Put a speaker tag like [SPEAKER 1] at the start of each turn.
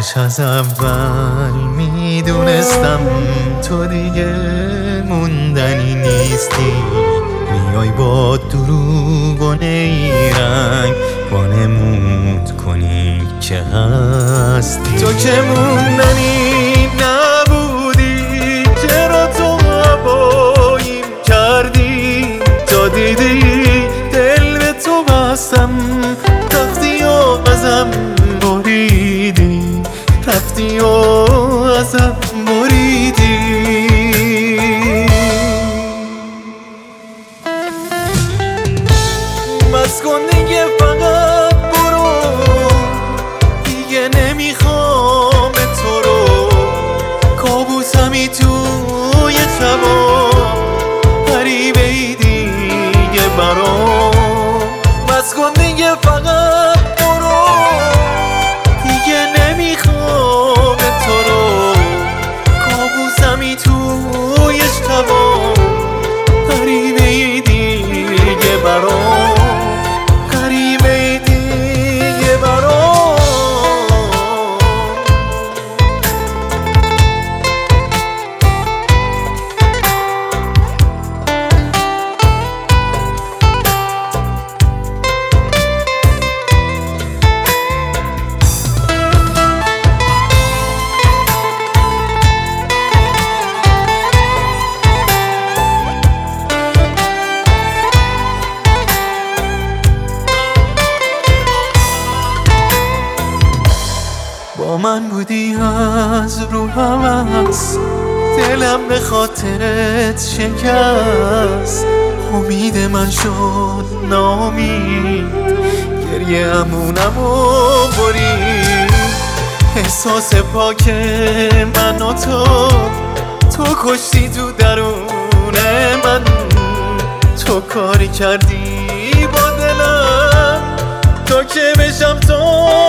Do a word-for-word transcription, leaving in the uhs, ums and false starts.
[SPEAKER 1] کاش از اول میدونستم تو دیگه موندنی نیستی. میای با دروغ و نیرنگ وانمود کنی که هستی. تو که موندنی نبودی، چرا تو هواییم کردی؟ تا دیدی دل به تو بستم، رفتی و ازم بریدی، رفتی و ازم بریدی. بس کن دیگه، فقط برو، دیگه نمیخوام تو رو. کابوسمی توی شبا، غریبه ای دیگه برام. بس کن دیگه، فقط برو، دیگه نمیخوام تو رو. کابوسمی توی شبا، غریبه ای دیگه برام. با من بودی از رو هوس، دلم به خاطرت شکست. امید من شد ناامید، گریه امونمو برید. احساس پاک من و تو، تو کشتی تو درون من. تو کاری کردی با دلم تا که بشم تو